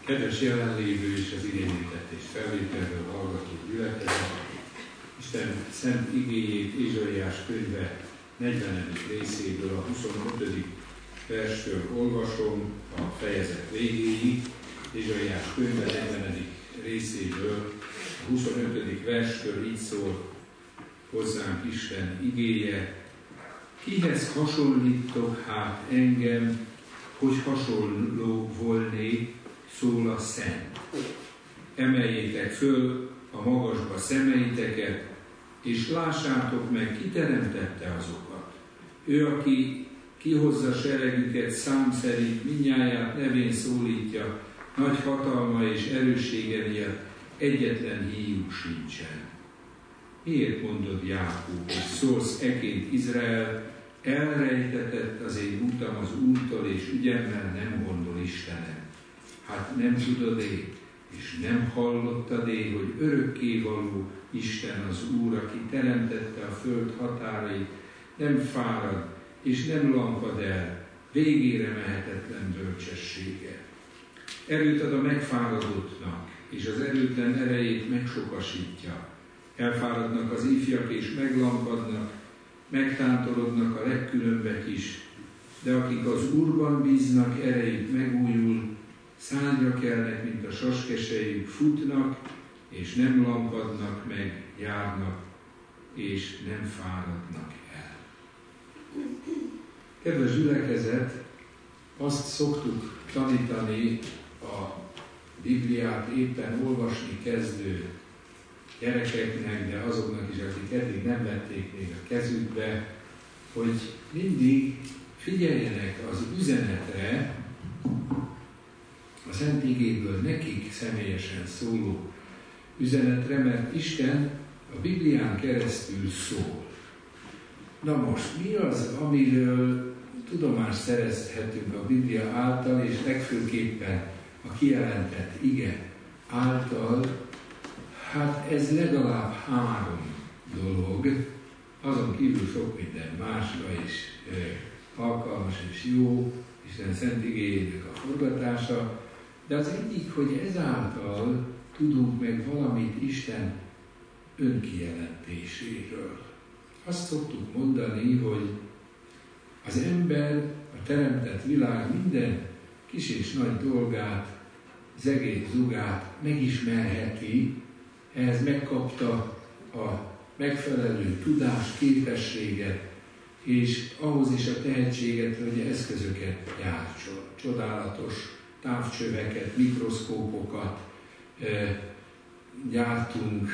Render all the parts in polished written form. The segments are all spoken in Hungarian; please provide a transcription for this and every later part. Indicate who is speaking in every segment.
Speaker 1: Kedves jelenlévő és az igényített és felvételről hallgató gyülekezet, Isten szent igéjét Ézsaiás könyve 40. részéből a 25. verstől olvasom a fejezet végéig. Ézsaiás könyve 40. részéből a 25. verstől így szól hozzánk Isten igéje. Kihez hasonlítok hát engem, hogy hasonló volnék, szól a Szent. Emeljétek föl a magasba szemeiteket, és lássátok meg, ki teremtette azokat. Ő, aki kihozza seregüket szám szerint, mindnyáját nevén szólítja, nagy hatalma és erőssége miatt egyetlen híjú sincsen. Miért mondod, Jákob, hogy szólsz eként, Izrael, elrejtetett az én utam az Úrtól, és ügyemmel nem gondol Istenem. Hát nem tudod-e, és nem hallottad-e, hogy örökkévaló Isten az Úr, aki teremtette a föld határait, nem fárad, és nem lankad el, végére mehetetlen bölcsessége. Erőt ad a megfáradottnak, és az erőtlen erejét megsokasítja. Elfáradnak az ifjak, és meglankadnak, megtántorodnak a legkülönbek is, de akik az Úrban bíznak, erejük megújul, szárnyra kelnek, mint a saskesejük, futnak, és nem lankadnak meg, járnak, és nem fáradnak el. Kedves gyülekezet, azt szoktuk tanítani a Bibliát éppen olvasni kezdő gyerekeknek, de azoknak is, akik eddig nem vették még a kezükbe, hogy mindig figyeljenek az üzenetre, a Szent Igéből nekik személyesen szóló üzenetre, mert Isten a Biblián keresztül szól. Na most, mi az, amiről tudomást szerezhetünk a Biblia által, és legfőképpen a kijelentett ige által? Hát ez legalább 3 dolog, azon kívül sok minden másra is alkalmas és jó, Isten szent igéjének a forgatása, de az egyik, hogy ezáltal tudunk meg valamit Isten önkijelentéséről. Azt szoktuk mondani, hogy az ember, a teremtett világ minden kis és nagy dolgát, zegét, zugát megismerheti, ehhez megkapta a megfelelő tudást, képességet, és ahhoz is a tehetséget, hogy eszközöket gyártson. Csodálatos távcsöveket, mikroszkópokat gyártunk,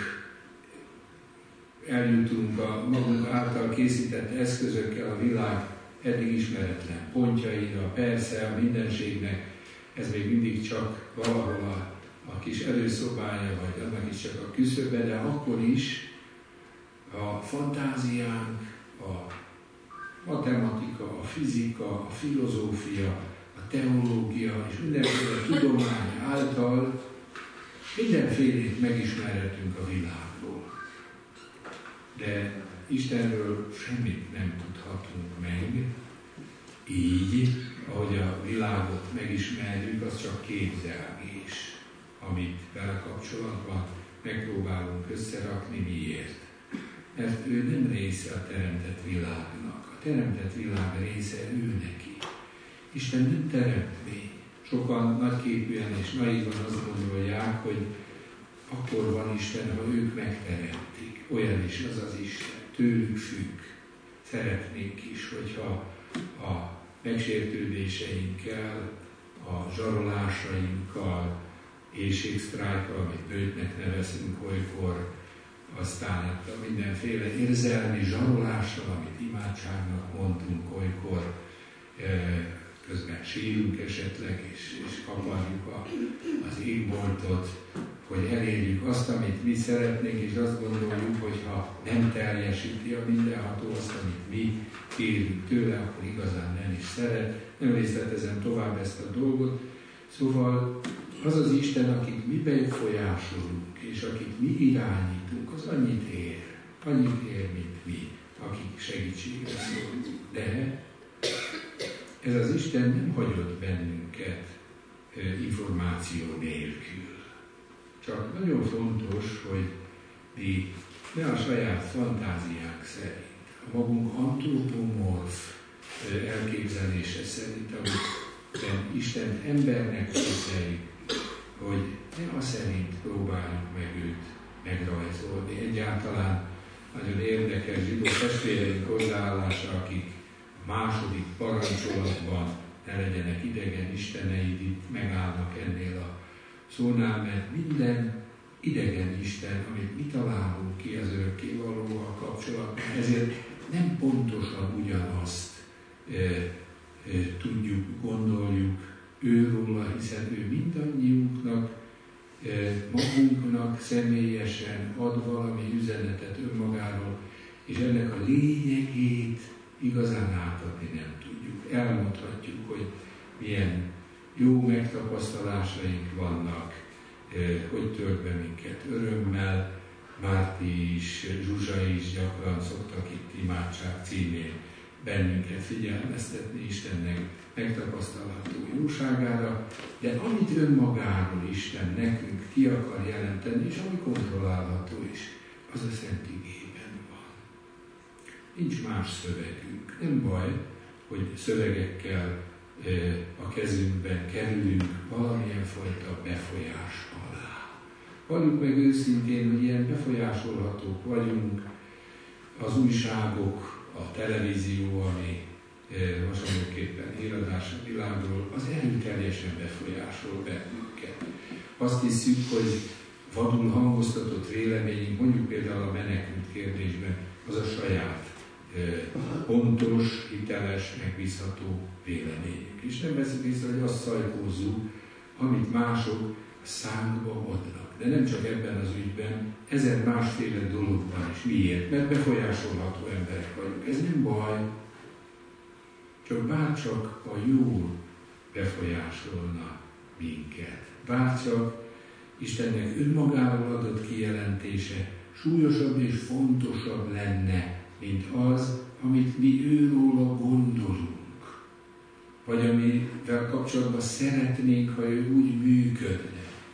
Speaker 1: eljutunk a magunk által készített eszközökkel a világ eddig ismeretlen pontjaira. Persze a mindenségnek ez még mindig csak valahol a kis előszobája, vagy annak is csak a küszöbe, de akkor is a fantáziánk, a matematika, a fizika, a filozófia, a teológia és mindenféle tudomány által mindenfélét megismerhetünk a világból. De Istenről semmit nem tudhatunk meg, így, ahogy a világot megismerjük, az csak képzelgés, amit vele kapcsolatban megpróbálunk összerakni. Miért? Mert ő nem része a teremtett világnak. A teremtett világ része ő neki. Isten nem teremtmény. Sokan nagyképűen és naívan azt gondolják, hogy akkor van Isten, ha ők megteremtik. Olyan is az az Isten. Tőlük függ. Szeretnénk is, hogyha a megsértődéseinkkel, a zsarolásainkkal, éhségsztrájkkal, amit nőtnek nevezünk olykor, aztán a mindenféle érzelmi zsarolással, amit imádságnak mondtunk olykor, közben sírunk esetleg, és kaparjuk az égboltot, hogy elérjük azt, amit mi szeretnénk, és azt gondoljuk, hogy ha nem teljesíti a mindenható azt, amit mi kérjük tőle, akkor igazán nem is szeret. Nem részletezem tovább ezt a dolgot. Szóval az az Isten, akit mi befolyásolunk, és akit mi irányítunk, az annyit ér, mint mi, akik segítségre szólunk. De ez az Isten nem hagyott bennünket információ nélkül. Csak nagyon fontos, hogy mi ne a saját fantáziánk szerint, a magunk antropomorf elképzelése szerint, amit Isten embernek képzeljük, hogy ne azt szerint próbáljuk meg őt megrajzolni. Egyáltalán nagyon érdekes zsidó testvéreink hozzáállása, akik a második parancsolatban ne legyenek idegen isteneid, itt megállnak ennél a szónál, mert minden idegen isten, amit mi találunk ki az örökkévalóval kapcsolatban, ezért nem pontosan ugyanazt tudjuk, gondoljuk őróla, hiszen ő mindannyiunknak, magunknak személyesen ad valami üzenetet önmagáról, és ennek a lényegét igazán átadni nem tudjuk. Elmondhatjuk, hogy milyen jó megtapasztalásaink vannak, hogy tölt be minket örömmel. Márti is, Zsuzsa is gyakran szoktak itt imádság címén bennünket figyelmeztetni Istennek megtapasztalható jóságára, de amit önmagáról Isten nekünk ki akar jelenteni, és ami kontrollálható is, az a Szent Igében van. Nincs más szövegünk. Nem baj, hogy szövegekkel a kezünkben kerülünk valamilyen fajta befolyás alá. Valljuk meg őszintén, hogy ilyen befolyásolhatók vagyunk, az újságok, a televízió, ami hasonlóképpen híradás a világról, az erőteljesen befolyásol bennünket. Azt hiszük, hogy vadul hangoztatott véleményünk, mondjuk például a menekült kérdésben, az a saját pontos, hiteles, megbízható véleményünk. És nem veszünk észre, hogy azt szajkózzuk, amit mások a szánkba adnak. De nem csak ebben az ügyben, ezen másféle dologban is. Miért? Mert befolyásolható emberek vagyunk. Ez nem baj, csak bárcsak a jó befolyásolna minket. Bárcsak Istennek önmagáról adott kijelentése súlyosabb és fontosabb lenne, mint az, amit mi őróla gondolunk, vagy amivel kapcsolatban szeretnénk, ha ő úgy működne.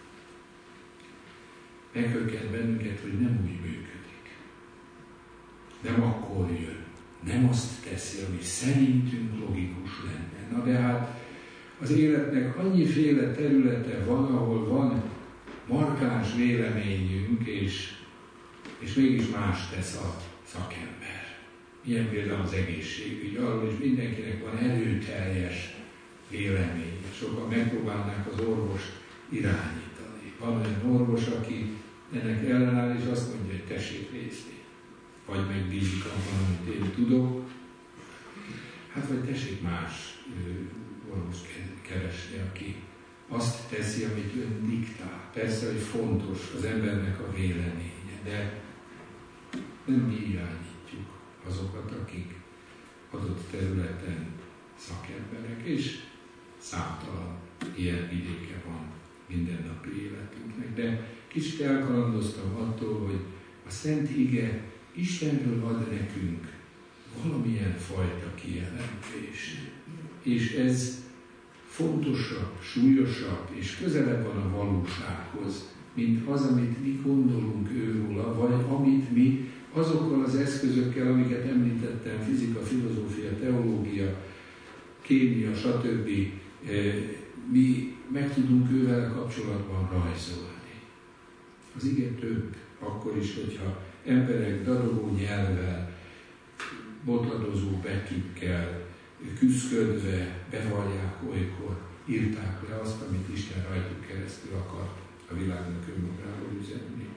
Speaker 1: Meghökkent bennünket, hogy nem úgy működik. Nem akkor jön. Nem azt teszi, ami szerintünk logikus lenne. Na de hát az életnek annyiféle területe van, ahol van markáns véleményünk, és mégis más tesz a szakember. Ilyen például az egészségügy. Arról is mindenkinek van erőteljes véleménye. Sokan megpróbálnák az orvost irányítani. Van olyan orvos, aki ennek ellenáll, és azt mondja, hogy tessék nézni. Vagy megbízik abban, amit én tudok. Hát vagy tessék más orvos keresni, aki azt teszi, amit ön diktál. Persze, hogy fontos az embernek a véleménye, de nem mi irányítjuk azokat, akik adott területen szakemberek, és számtalan ilyen vidéke van mindennapi életünknek. De kicsit elkalandoztam attól, hogy a Szent Ige Istenről ad nekünk valamilyen fajta kijelentést. És ez fontosabb, súlyosabb és közelebb van a valósághoz, mint az, amit mi gondolunk őróla, vagy amit mi azokkal az eszközökkel, amiket említettem, fizika, filozófia, teológia, kémia, stb. Mi meg tudunk ővel kapcsolatban rajzolni. Az ige több, akkor is, hogyha emberek darabó nyelvvel, botladozó betűkkel, küszködve bevallják, olykor írták le azt, amit Isten rajtuk keresztül akart a világnak önmagáról üzenni.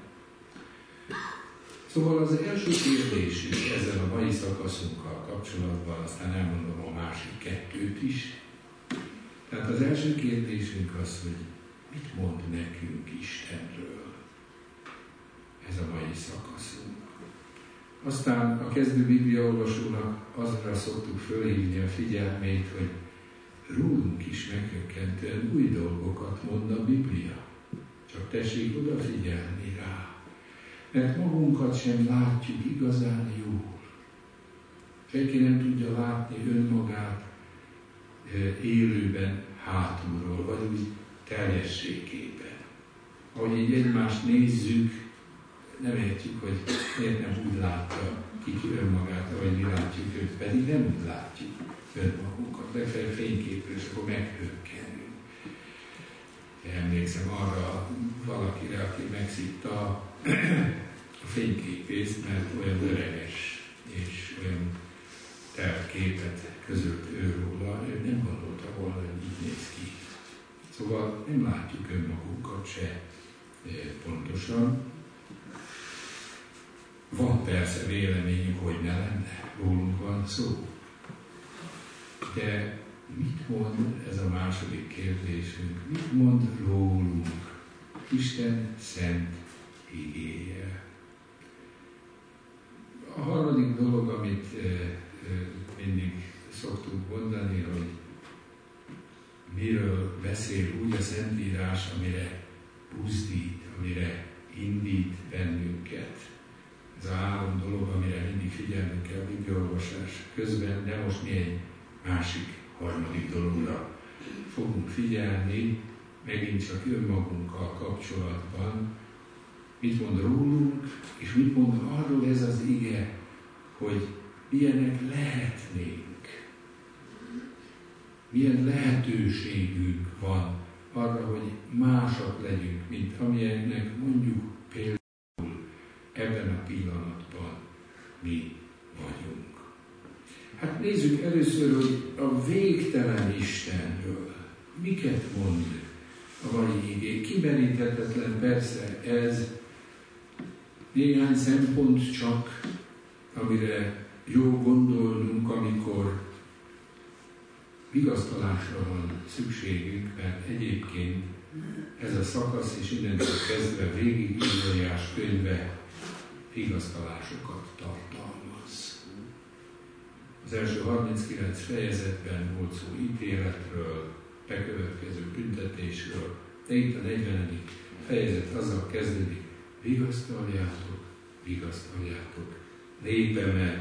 Speaker 1: Szóval az első kérdésünk ezzel a mai szakaszunkkal kapcsolatban, aztán elmondom a másik kettőt is. Tehát az első kérdésünk az, hogy mit mond nekünk Istenről ez a mai szakaszunk. Aztán a kezdő bibliaolvasónak azra szoktuk fölhívni a figyelmét, hogy rólunk is meghökkentően új dolgokat mond a Biblia. Csak tessék odafigyelni rá. Mert magunkat sem látjuk igazán jól. Senki nem tudja látni önmagát élőben hátulról, vagy úgy teljességképe. Ahogy így egymást nézzük, nem értjük, hogy miért nem úgy látja ki önmagát, ahogy mi látjuk őt, pedig nem úgy látjuk önmagunkat. Legfeljebb fényképről, és akkor meghökkenünk. Emlékszem arra valakire, aki megszitta a fényképét, mert olyan öreges és olyan telt képet közölt ő róla, ő nem gondolta volna, hogy így néz ki. Szóval nem látjuk önmagunkat se pontosan. Van persze véleményünk, hogy ne lenne, rólunk van szó. De mit mond ez a második kérdésünk? Mit mond rólunk Isten szent igéje? A harmadik dolog, amit mindig szoktunk mondani, hogy miről beszél úgy a Szentírás, amire buzdít, amire indít bennünket. Ez a 3 dolog, amire mindig figyelnünk kell a bibliaolvasás közben, de most mi egy másik, harmadik dologra fogunk figyelni, megint csak önmagunkkal kapcsolatban. Mit mond rólunk, és mit mond arról ez az ige, hogy milyenek lehetnénk. Milyen lehetőségünk van arra, hogy másak legyünk, mint amilyennek mondjuk például ebben a pillanatban mi vagyunk. Hát nézzük először, hogy a végtelen Istenről miket mond a mai igé. Kimeríthetetlen persze ez, néhány szempont csak, amire jó gondolnunk, amikor vigasztalásra van szükségünk, mert egyébként ez a szakasz és innentől kezdve végig Ézsaiás könyve vigasztalásokat tartalmaz. Az első 39 fejezetben volt szó ítéletről, bekövetkező büntetésről, de itt a 40. fejezet azzal kezdődik, vigasztaljátok, vigasztaljátok népemet.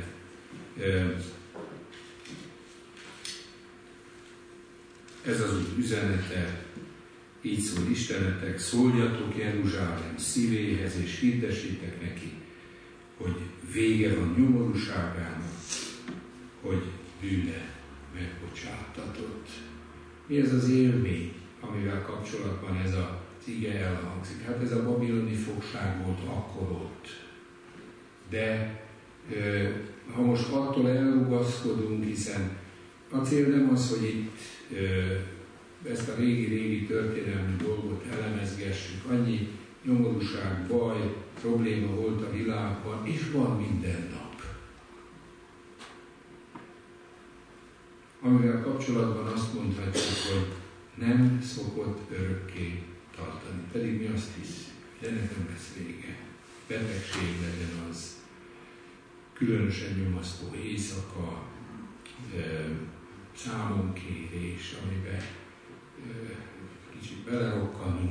Speaker 1: Ez az úgy üzenete, így szól Istenetek, szóljatok Jeruzsálem szívéhez, és hirdessétek neki, hogy vége van nyomorúságának, hogy bűne megbocsátatott. Mi ez az élmény, amivel kapcsolatban ez az ige elhangzik? Hát ez a babiloni fogság volt akkor ott. De ha most attól elrugaszkodunk, hiszen a cél nem az, hogy itt ezt a régi történelmi dolgot elemezgessük. Annyi nyomorúság, baj, probléma volt a világban, és van minden nap. Amivel kapcsolatban azt mondhatjuk, hogy nem szokott örökké tartani. Pedig mi azt hiszük, hogy ennek nem lesz vége. Betegség legyen az, különösen nyomasztó éjszaka, számonkérés, amiben kicsit belerokkanunk,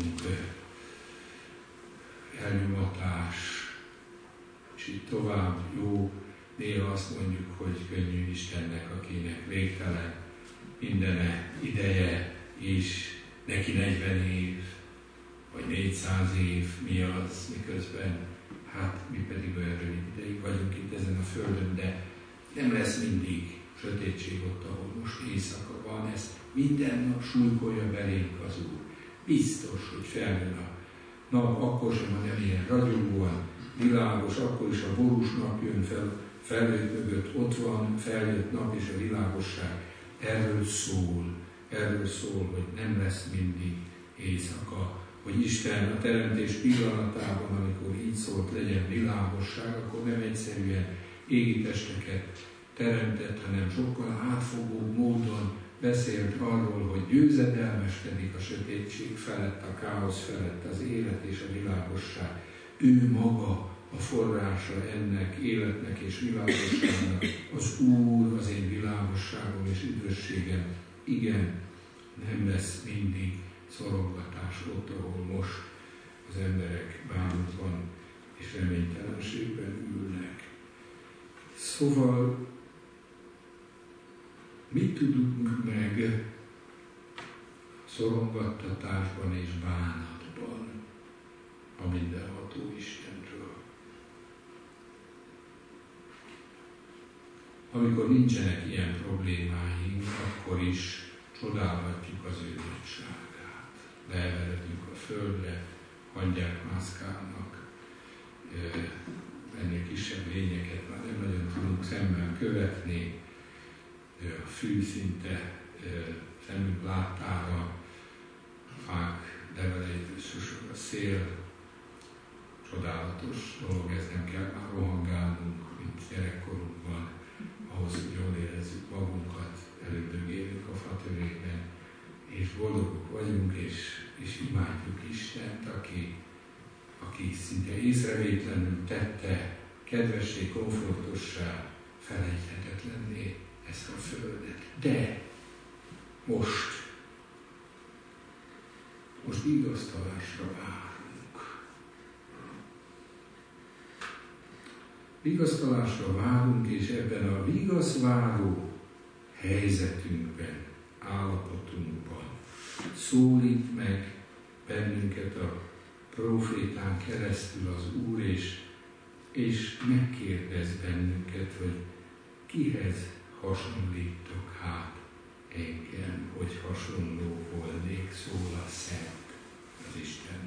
Speaker 1: elnyomatás, és így tovább jó. Néha azt mondjuk, hogy könnyű Istennek, akinek végtelen mindene ideje, és neki 40 év, vagy 400 év, mi az, miközben hát mi pedig olyan rövid ideig vagyunk itt ezen a földön, de nem lesz mindig sötétség ott, ahol most éjszaka van, ezt minden nap súlykolja belénk az Úr. Biztos, hogy feljön a nap, akkor sem, ha nem ilyen ragyogóan világos, akkor is a borús nap jön fel, felhők mögött ott van, feljött nap és a világosság. Erről szól, hogy nem lesz mindig éjszaka, hogy Isten a teremtés pillanatában, amikor így szólt, legyen világosság, akkor nem egyszerűen égi testeket teremtett, hanem sokkal átfogóbb módon beszélt arról, hogy győzedelmeskedik a sötétség felett, a káosz felett az élet és a világosság. Ő maga a forrása ennek életnek és világosságnak, az Úr, az én világosságom és üdvösségem. Igen, nem lesz mindig szorongatás ott, ahol most az emberek bánatban és reménytelenségben ülnek. Szóval mit tudunk meg szorongattatásban és bánatban a mindenható Istenről. Amikor nincsenek ilyen problémáink, akkor is csodálhatjuk az ő nagyságát. Leeveredünk a földre, hangyák mászkálnak, ennél kisebb lényeket már nem nagyon tudunk szemmel követni, a fű szinte szemünk láttára, fák leveleit susog a szél. Csodálatos dolog, ez nem kell már rohangálnunk, mint gyerekkorunkban, ahhoz, hogy jól érezzük magunkat, elődögélünk a fatövében, és boldogok vagyunk, és imádjuk Istent, aki szinte észrevétlenül tette kedvessé, komfortossá, felejthetetlenné ezt a földet. De most vigasztalásra várunk. Vigasztalásra várunk, és ebben a vigaszváró helyzetünkben, állapotunkban szólít meg bennünket a profétán keresztül az Úr, és megkérdez bennünket, hogy kihez hasonlítok hát engem, hogy hasonló volnék, szól a Szent, az Isten.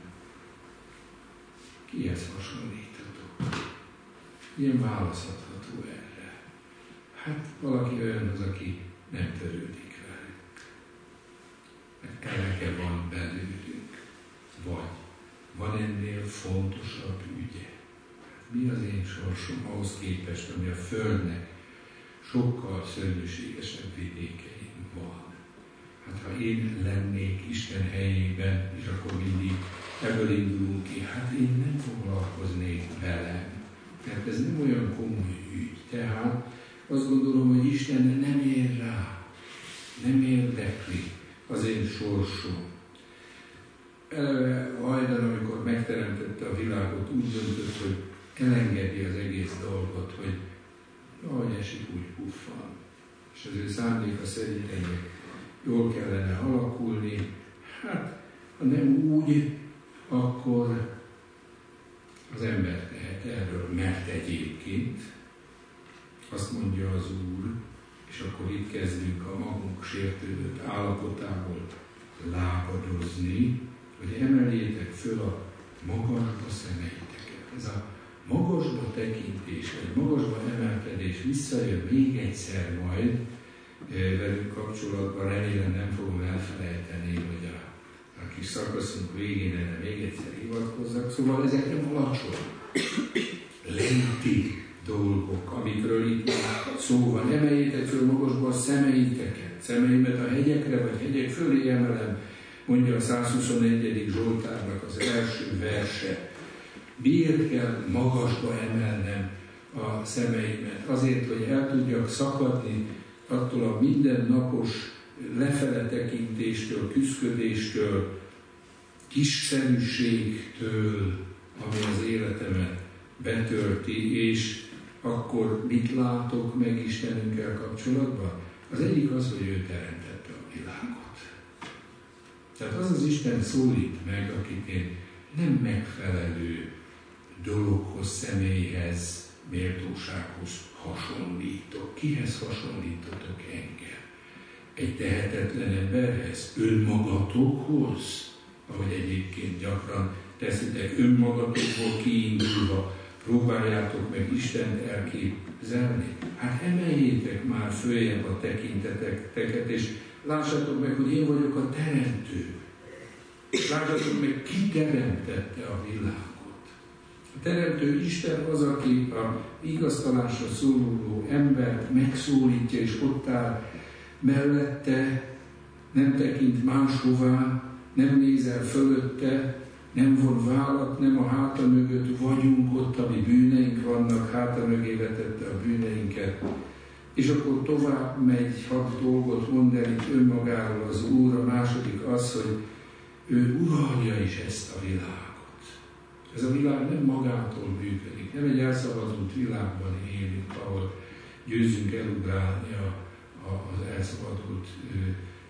Speaker 1: Kihez hasonlítatok? Milyen választható erre? Hát valaki olyanhoz, aki nem törődik velük. Mert elege van belőlünk. Vagy van ennél fontosabb ügye. Mi az én sorsom ahhoz képest, ami a Földnek sokkal szörnyűségesebb vidékein van. Hát ha én lennék Isten helyében, és akkor mindig ebből indulunk ki, hát én nem foglalkoznék velem, mert ez nem olyan komoly ügy. Tehát azt gondolom, hogy Isten nem ér rá, nem érdekli az én sorsom. Eleve hajdan, amikor megteremtette a világot, úgy döntött, hogy elengedi az egész dolgot, hogy ahogy esik, úgy puffan. És az ő szándéka szerint ennek jól kellene alakulni. Hát, ha nem úgy, akkor az ember tehet erről, mert egyébként azt mondja az Úr, és akkor itt kezdünk a magunk sértődött állapotából lábadozni, hogy emeljétek föl a magasba szemeiteket. Ez a magasba tekintés, vagy magasba emelkedés visszajön még egyszer majd velünk kapcsolatban, remélem nem fogom elfelejteni, hogy a kis szakaszunk végén erre még egyszer hivatkozzak. Szóval ezek nem alacsony, lenti dolgok, amikről itt szó van. Emeljétek föl magasba a szemeiteket, szemeimet a hegyekre, vagy hegyek fölé emelem, mondja a 121. Zsoltárnak az első verse. Miért kell magasba emelnem a szemeimet? Azért, hogy el tudjak szakadni attól a mindennapos lefele tekintéstől, küszködéstől, kiszerűségtől, ami az életemet betölti, és akkor mit látok meg Istenünkkel kapcsolatban? Az egyik az, hogy ő teremtette a világot. Tehát az az Isten szólít meg, akit én nem megfelelő dologhoz, személyhez, méltósághoz hasonlítok. Kihez hasonlítotok engem? Egy tehetetlen emberhez? Önmagatokhoz? Ahogy egyébként gyakran teszitek, önmagatokból kiindulva próbáljátok meg Istent elképzelni. Hát emeljétek már följebb a tekinteteket, és lássátok meg, hogy én vagyok a teremtő. Lássátok meg, ki teremtette a világot. A teremtő Isten az, aki a vigasztalásra szóló embert megszólítja, és ott áll mellette, nem tekint máshová, nem nézel fölötte, nem von vállat, nem a háta mögött vagyunk ott, ami bűneink vannak, háta mögé vetette a bűneinket. És akkor tovább megy, 6 dolgot mond el itt önmagáról az Úr. A második az, hogy ő uralja is ezt a világot. Ez a világ nem magától működik, nem egy elszabadult világban élünk, ahol győzünk elugrálni az elszabadult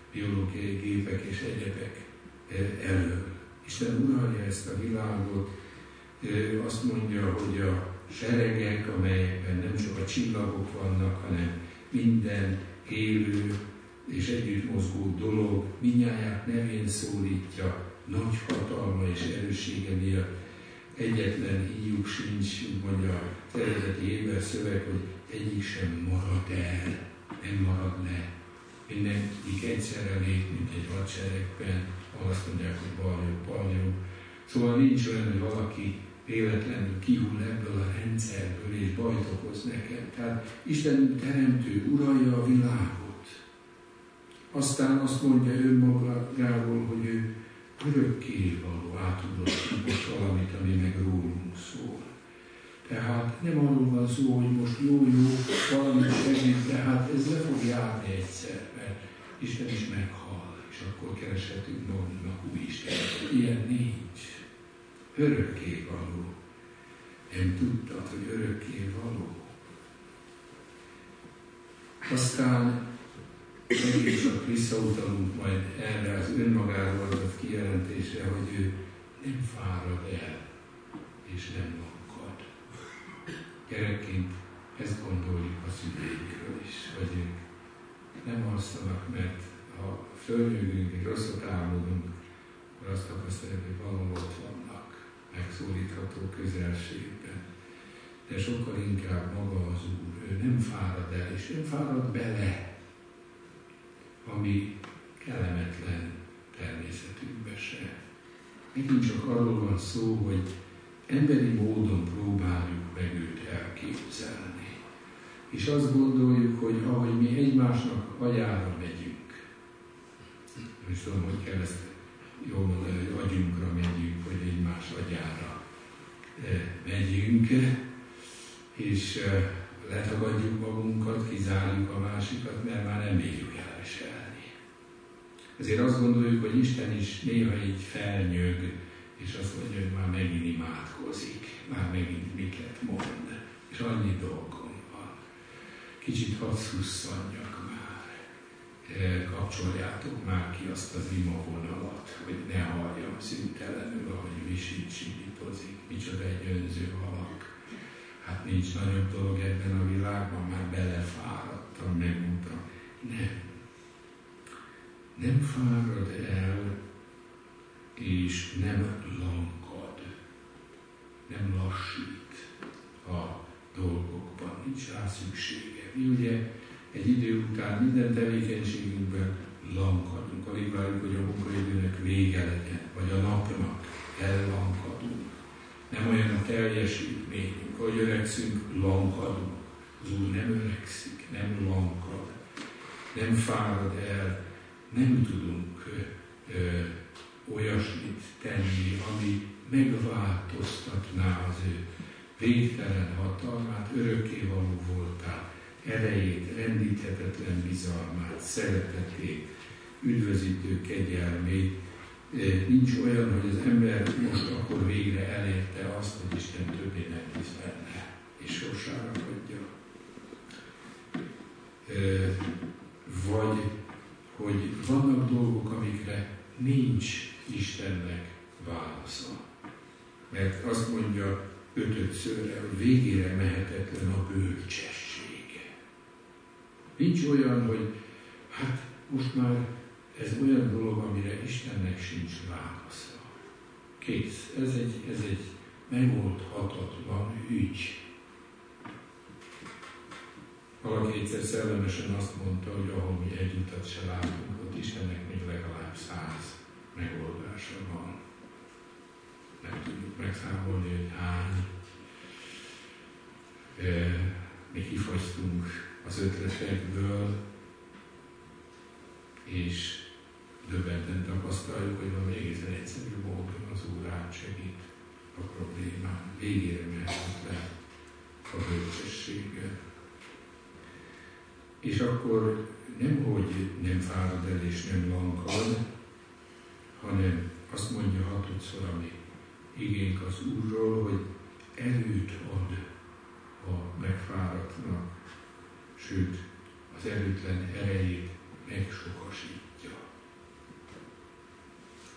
Speaker 1: biológiai gépek és egyebek elől. Isten uralja ezt a világot, azt mondja, hogy a seregek, amelyekben nem csak a csillagok vannak, hanem minden élő és együtt mozgó dolog mindnyáját nevén szólítja, nagy hatalma és erőssége miatt. Egyetlen híjuk sincs, úgy mondja az eredeti héber szöveg, hogy egyik sem marad el, nem marad le. Mindenki egyszerre lép, mint egy hadseregben, ahol azt mondják, hogy baljó. Szóval nincs olyan, hogy valaki véletlenül kihull ebből a rendszerből és bajt okoz nekem. Tehát Isten teremtő uralja a világot. Aztán azt mondja önmagáról, hogy ő örökkévaló, átudott valamit, ami meg rólunk szól. Tehát nem arról van szó, hogy most jó, valamit segít, de hát ez le fog járni egyszer, mert Isten is meghal, és akkor kereshetünk magunknak új Istenet. Ilyen nincs. Örökkévaló. Nem tudtad, hogy örökkévaló. Aztán megint csak visszautalunk majd erre az önmagáról adott kijelentésre, hogy ő nem fárad el, és nem lankad. Gyerekként ezt gondoljuk a szüleikről is, hogy ők nem alszanak, mert ha fölnyögünk és rosszat álmodunk, akkor azt tapasztaljuk, hogy valahol ott vannak, megszólítható közelségben. De sokkal inkább maga az Úr, ő nem fárad el, és nem fárad bele, ami kellemetlen természetünkbe se. Megint csak arról van szó, hogy emberi módon próbáljuk meg őt elképzelni. És azt gondoljuk, hogy ahogy mi egymásnak agyára megyünk, nem is tudom, hogy kell ezt jól mondani, hogy agyunkra megyünk, vagy egymás agyára megyünk, és letagadjuk magunkat, kizárjuk a másikat, mert már nem bírjuk elviselni. Ezért azt gondoljuk, hogy Isten is néha így felnyög, és azt mondja, hogy már megint imádkozik, már megint miket mond, és annyi dolgom van. Kicsit hadd szusszanjak már, kapcsoljátok már ki azt az imavonalat, hogy ne halljam szüntelenül, ahogy visít-simítozik, micsoda egy önző alak. Hát nincs nagyobb dolog ebben a világban, már belefáradtam, megmondtam. Nem fárad el, és nem lankad, nem lassít a dolgokban, nincs rá szüksége. Mi ugye egy idő után minden tevékenységünkben lankadunk, alig várjuk, hogy a munkaidőnek vége legyen, vagy a napnak ellankadunk. Nem olyan a teljesítményünk, ahogy öregszünk, lankadunk. Az Úr nem öregszik, nem lankad, nem fárad el, nem tudunk olyasmit tenni, ami megváltoztatná az ő végtelen hatalmát, örökkévaló voltát, erejét, rendíthetetlen bizalmát, szeretetét, üdvözítő kegyelmét. Nincs olyan, hogy az ember most akkor végre elérte azt, hogy Isten többé nem hisz benne, és sorsára adja. Vagy, hogy vannak dolgok, amikre nincs Istennek válasza. Mert azt mondja 5-szörre, hogy végére mehetetlen a bölcsessége. Nincs olyan, hogy hát most már ez olyan dolog, amire Istennek sincs válasza. Kész. Ez egy megoldhatatlan ügy. Valaki egyszer szellemesen azt mondta, hogy ahol mi egy utat se látunk, ott Istennek még legalább 100 megoldása van. Nem tudjuk megszámolni, hogy hány. Mi kifogytunk az ötletekből, és döbbenten tapasztaljuk, hogy van egészen egyszerű módon az Úr átsegít a problémán. Végére mehet le a bölcsességgel. És akkor nemhogy nem fárad el és nem lankad, hanem azt mondja 6-szor, ami igénk az Úrról, hogy erőt ad a megfáradtnak, sőt, az erőtlen erejét megsokasítja.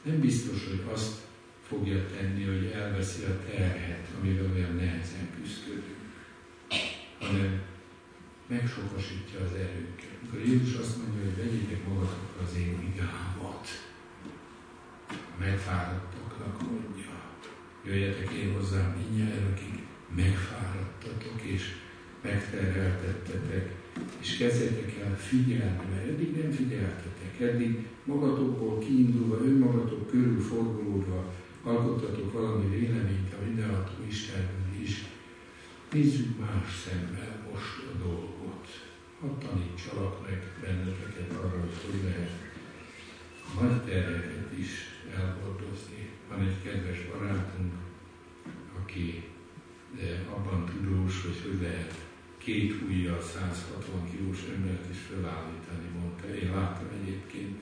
Speaker 1: nem biztos, hogy azt fogja tenni, hogy elveszi a terhet, amivel olyan nehezen küzdködünk, hanem megsokasítja az erőnket. Amikor Jézus azt mondja, hogy vegyétek magatokra az én igámat, a megfáradtaknak mondja, jöjjetek én hozzám mindnyájan, akik megfáradtatok és megterheltettetek, és kezdjetek el figyelni, mert eddig nem figyeltetek, eddig magatokból kiindulva, önmagatok körül fordulódva alkottatok valami véleményt a mindenható Istenről is. Nézzük más szemmel most a dolgot. Hadd tanítsalak meg benneteket arra, hogy lehet a nagy terheket is elhordozni. Van egy kedves barátunk, aki abban tudós, hogy lehet 2 ujjal 160 kilós embert is felállítani, mondta. Én láttam egyébként,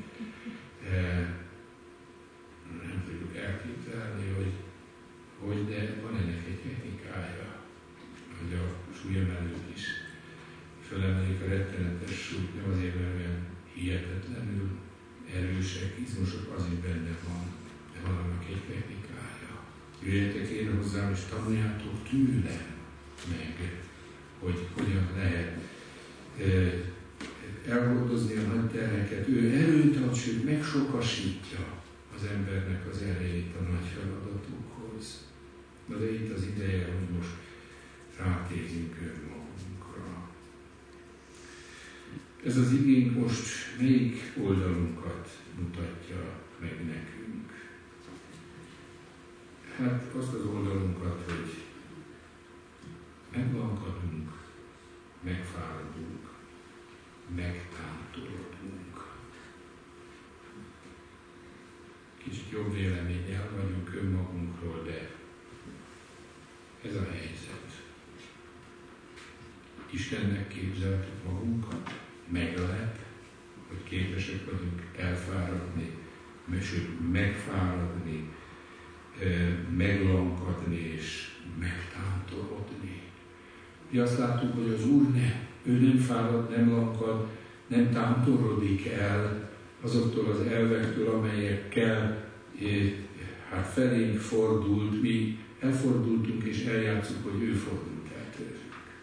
Speaker 1: nem tudjuk elképzelni, hogy de van ennek egy technikája, hogy a súlyemelők is fölemelik a rettenetes súlyt, nem azért, mert olyan hihetetlenül erősek, izmosok, az is benne van, de van annak egy technikája. Jöjjetek én hozzám, és tanuljátok tőlem meg, hogy hogyan lehet elhordozni a nagy terheket. Ő erőt ad, sőt megsokasítja az embernek az erejét a nagy feladatokhoz. Na de itt az ideje, hogy most rátézünk önmagunkra. Ez az igény most melyik oldalunkat mutatja meg nekünk? Hát azt az oldalunkat, hogy meglankadunk, megfáradunk, megtántorodunk. Kicsit jobb véleménnyel vagyunk önmagunkról, de ez a helyzet. Istennek képzeltük magunkat, meglep, hogy képesek vagyunk elfáradni, sőt megfáradni, meglankadni és megtántorodni. Mi azt láttuk, hogy az Úr ő nem fárad, nem lankad, nem tántorodik el azoktól az elvektől, amelyekkel felénk fordult, mi elfordultunk és eljátszunk, hogy ő fordult el tőlünk.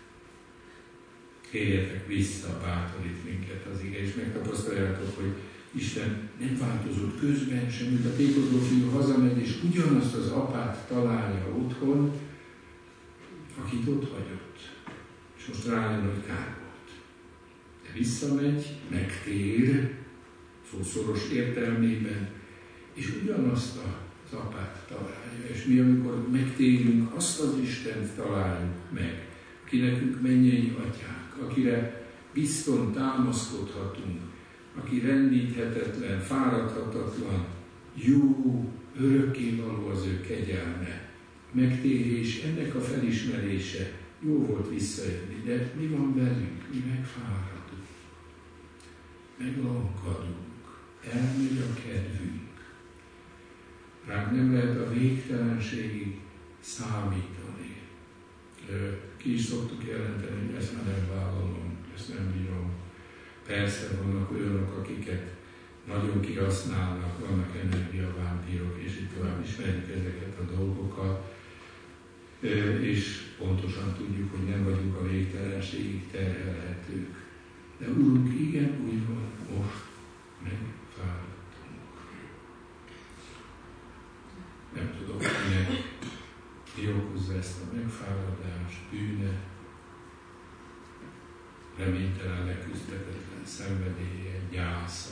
Speaker 1: Kérjetek vissza, bátorít minket az ige, és megtapasztaljátok, hogy Isten nem változott közben, semmit a tékozó fiú hazamegy, és ugyanazt az apát találja otthon, akit ott hagyott. És most rájön, hogy kár volt. De visszamegy, megtér, szószoros értelmében, és ugyanazt az apát találja. És mi, amikor megtérünk, azt az Istent találjuk meg, aki nekünk mennyei atyánk, akire bizton támaszkodhatunk, aki rendíthetetlen, fáradhatatlan, jó, örökkévaló az ő kegyelme. Megtérés, ennek a felismerése, jó volt visszajönni, de mi van velünk? Mi megfáradunk, meglankadunk, elmegy a kedvünk. Ránk nem lehet a végtelenségig számítani. Ki is szoktuk jelenteni, hogy ezt már nem vállalom, ezt nem bírom. Persze vannak olyanok, akiket nagyon kihasználnak, vannak energiavámpírok, és itt tovább ismerjük ezeket a dolgokat, és pontosan tudjuk, hogy nem vagyunk a végtelenségig terhelhetők. De Urunk, igen, úgy van, most megfáradtunk. Nem tudom, kinek ki okozza ezt a megfáradást, bűne, reménytelen, leküzdhetetlen szenvedélye, gyásza,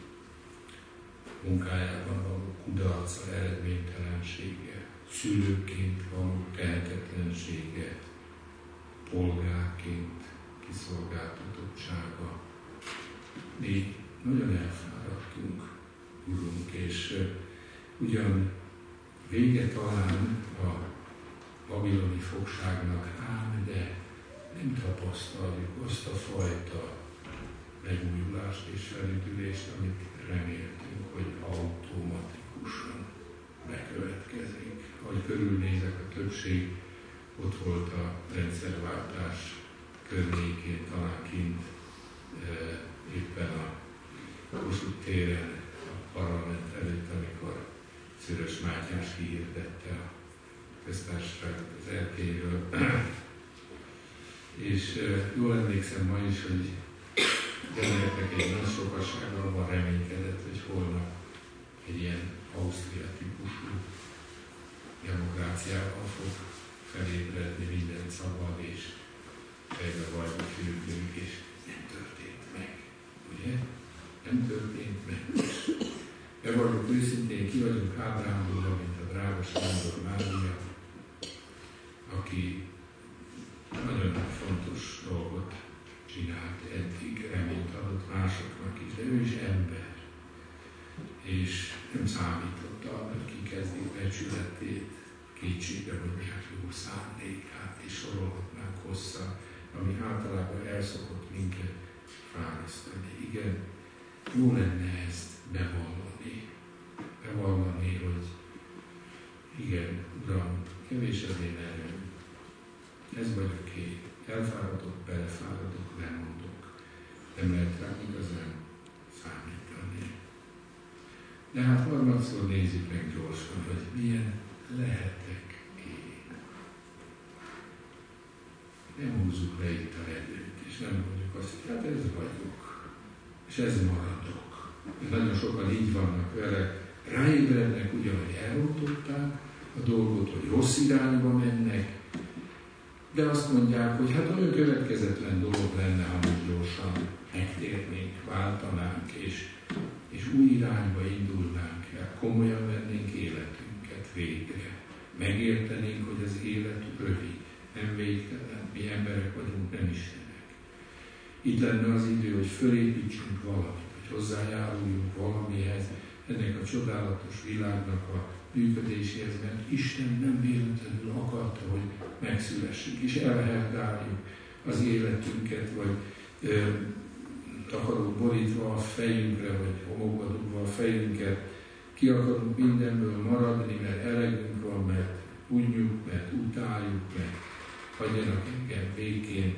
Speaker 1: munkájában való kudarca, eredménytelensége, szülőként való tehetetlensége, polgárként kiszolgáltatottsága. Mi nagyon elfáradtunk, Urunk, és ugyan vége talán a babiloni fogságnak, ám de nem tapasztaljuk azt a fajta megújulást és felüdülést, amit reméltünk, hogy automatikusan bekövetkezik. Ahogy körülnézek, a többség ott volt a rendszerváltás környékén, talán kint éppen a Kossuth téren, a parlament előtt, amikor Szőrös Mátyás kihirdette a köztársaságot az Erkélyről. És jól emlékszem ma is, hogy embereknek egy nagy sokaság abban reménykedett, hogy holnap egy ilyen Ausztria típusú demokráciával fog felébredni minden szabad és fejbevajló fülkünk, és nem történt meg, ugye? Nem történt meg. Bevalljuk őszintén, ki vagyunk ábrándulva, mint a drága Sándor Mária, aki nagyon fontos dolgot csinált eddig, reményt adott másoknak is, de ő is ember. És nem számított arra, hogy kikezdi becsületét, kétségbe vonják jó szándékát, és sorolhatnánk hosszan, ami általában elszokott minket fárasztani. Igen, jó lenne ezt bevallani, hogy igen, Uram, kevés az én erőm. Ez vagyok én. Elfáradok, belefáradok, lemondok. Nem lehet rám igazán számítani. De hát harmadszor nézzük meg gyorsan, hogy milyen lehetek én. Nem húzzuk le itt a redőt, és nem mondjuk azt, hogy hát ez vagyok, és ez maradok. De nagyon sokan így vannak vele, ráébrednek ugyan, hogy elrontották a dolgot, hogy rossz irányba mennek, de azt mondják, hogy hát olyan következetlen dolog lenne, ha most gyorsan megtérnénk, váltanánk, és új irányba indulnánk el, komolyan vennénk életünket végre. Megértenénk, hogy az élet rövid, nem végtelen, mi emberek vagyunk, nem istenek. Itt lenne az idő, hogy fölépítsünk valamit, hogy hozzájáruljunk valamihez, ennek a csodálatos világnak a működéséhez, mert Isten nem véletlenül akarta, hogy megszülessünk, és elherdáljuk az életünket, vagy akarunk borítva a fejünkre, vagy homokba dugva a fejünket, ki akarunk mindenből maradni, mert elegünk van, mert unjuk, mert utáljuk, mert hagyjanak engem békén.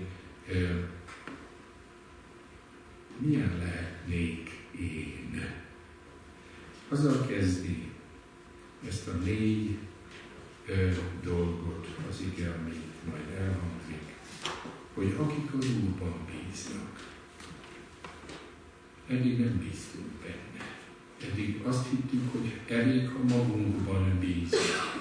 Speaker 1: Milyen lehetnék én? Azzal kezdi ezt a 4 dolgot az ige, ami majd elhangzik, hogy akik az Úrban bíznak. Eddig nem bíztunk benne. Eddig azt hittük, hogy elég, ha magunkban bízunk.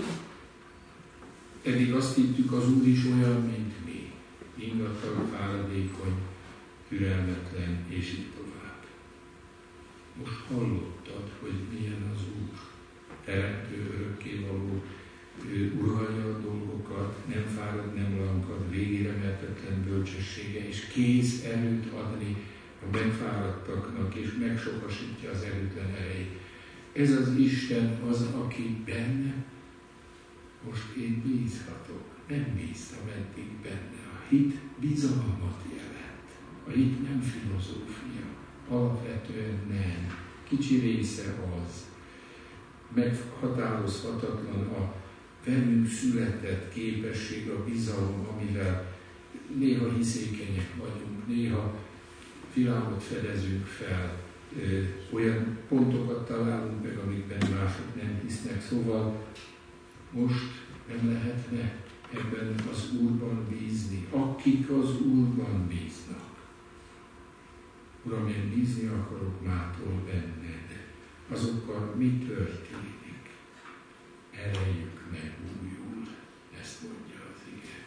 Speaker 1: Eddig azt hittük, az Úr is olyan, mint mi. Ingatag, fáradékony, türelmetlen, és így tovább. Most hallottad, hogy milyen az Úr. Teremtő, örökkévaló, ő uralja a dolgokat, nem fárad, nem lankad, végéremelhetetlen bölcsessége, és kész erőt adni a megfáradtaknak, és megsokasítja az erőtlen erejét. Ez az Isten az, aki benne, most én bízhatok. Nem bíztam eddig benne. A hit bizalmat jelent. A hit nem filozófia. Alapvetően nem. Kicsi része az. Meghatározhatatlan a velünk született képesség, a bizalom, amivel néha hiszékenyek vagyunk, néha világot fedezünk fel, olyan pontokat találunk meg, amikben mások nem hisznek. Szóval most nem lehetne ebben az Úrban bízni, akik az Úrban bíznak. Uram, én bízni akarok mától benned. Azokkal mi történik? Erejük megújul. Ezt mondja az ige.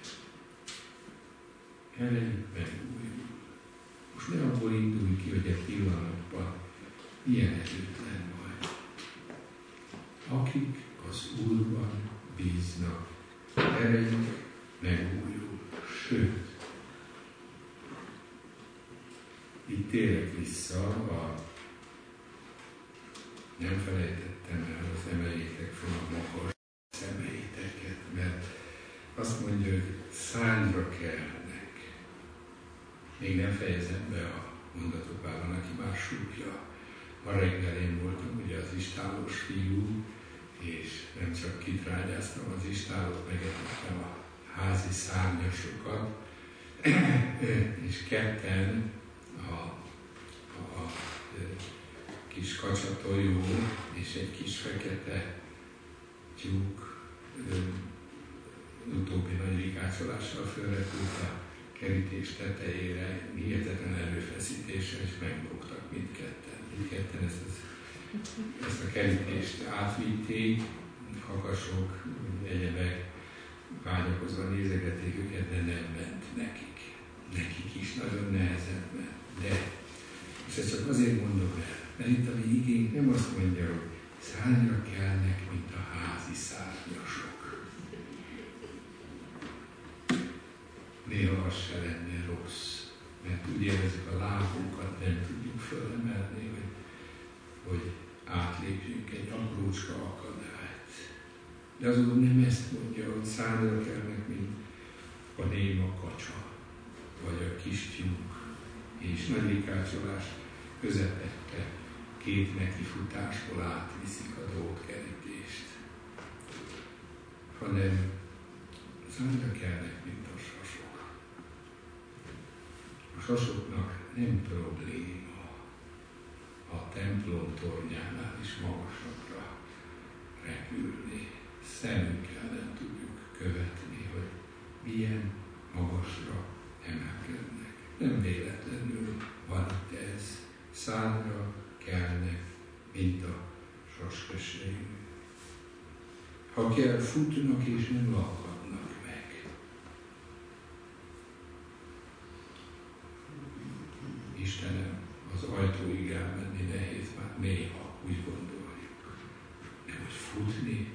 Speaker 1: Erejük megújul. Most ne abból indulj ki, hogy egy pillanatban milyen erőtlen vagy. Akik az Úrban bíznak, erejük megújul. Sőt, itt térek vissza nem felejtettem el, az emeljétek fel a makar szemeiteket, mert azt mondja, hogy szárnyra kelnek. Még nem fejezem be a mondatokban, van, aki már súgja. Ma reggel én voltam ugye az istálos fiú, és nem csak kitrágyáztam az istálót, megetettem a házi szárnyasokat, és ketten a kis kacsatojó és egy kis fekete tyúk utóbbi nagy rikácsolással fölrepült a kerítés tetejére, hihetetlen erőfeszítéssel, és megbuktak mindketten. Mindketten ezt a kerítést átvitték, kakasok, egyebek vágyakozva nézegették őket, de nem ment nekik. Nekik is nagyon nehezen ment. De, és ezt csak azért mondom el, mert itt a mi igénk nem azt mondja, hogy szárnyak kelnek, mint a házi szárnyasok. Néha az se lenne rossz, mert úgy érezzük a lábunkat, nem tudjuk fölemelni, hogy átlépjünk egy aprócska akadályt. De az Úr nem ezt mondja, hogy szárnyal kelnek, mint a néma kacsa, vagy a kis tyúk, és nagy rikácsolás közepette két nekifutásból átviszik a drótkerítést. Hanem szárnyal kelnek, mint a sasok. A sasoknak nem probléma a templom tornyánál is magasabbra repülni. Szemünkkel nem tudjuk követni, hogy milyen magasra emelkednek. Nem véletlenül van itt ez. Szárnyra kelnek, mint a saskeség. Ha kell, futnak és nem lakadnak meg. Istenem, az ajtóig elmenni nehéz, már néha úgy gondoljuk. De hogy futni,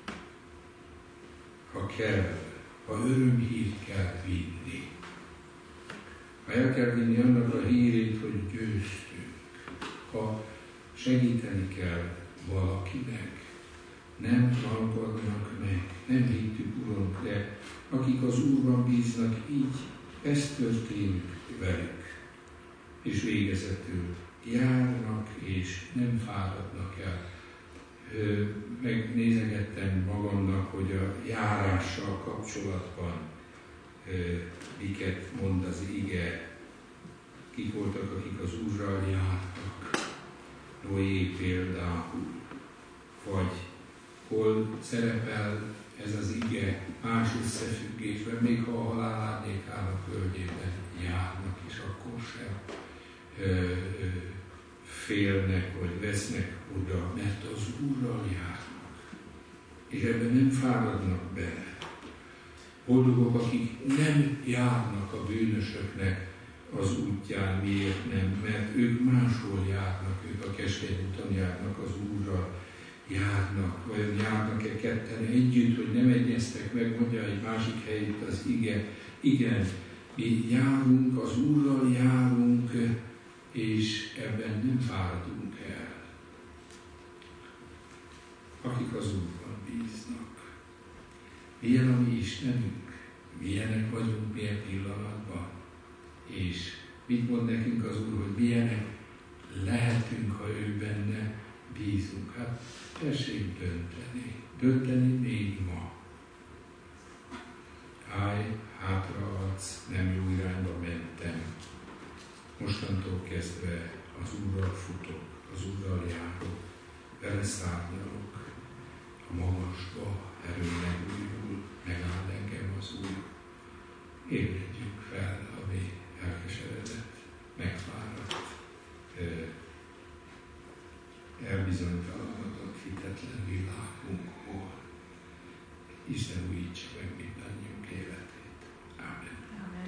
Speaker 1: ha kell, ha örömhírt kell vinni, ha el kell vinni annak a hírét, hogy győztünk, ha segíteni kell valakinek, nem alkodnak meg, nem hittük, Uram, de akik az Úrban bíznak, így ez történik velük. És végezetül járnak, és nem fáradnak el. Megnézegettem magamnak, hogy a járással kapcsolatban miket mond az ige, kik voltak, akik az Úrral jártak, Noé például, vagy hol szerepel ez az ige más összefüggésben, még ha a halálárnyékának földjében járnak, és akkor sem félnek, vagy vesznek oda, mert az Úrral járnak, és ebben nem fáradnak bele. Boldogok, akik nem járnak a bűnösöknek az útján, miért nem? Mert ők máshol járnak, ők a keskeny úton járnak, az Úrral járnak, vagy járnak-e ketten együtt, hogy nem egyeztek meg, mondja egy másik helyet az ige. Igen, mi járunk, az Úrral járunk, és ebben nem fáradunk el. Akik az Úrban bíznak. Milyen a mi Istenünk? Milyenek vagyunk, milyen pillanatban? És mit mond nekünk az Úr, hogy milyenek lehetünk, ha ő benne bízunk? Hát tessék dönteni. Dönteni még ma. Állj, hátraadsz, nem jó irányba mentem. Mostantól kezdve az Úrral futok, az Úrral járok, vele szárnyalok, a magasba erőleg újul, megáll engem az Úr. Ébredjünk fel a mi elkeseredett, megfáradt, elbizonytalanodott, hitetlen világunkból. Isten újítsa meg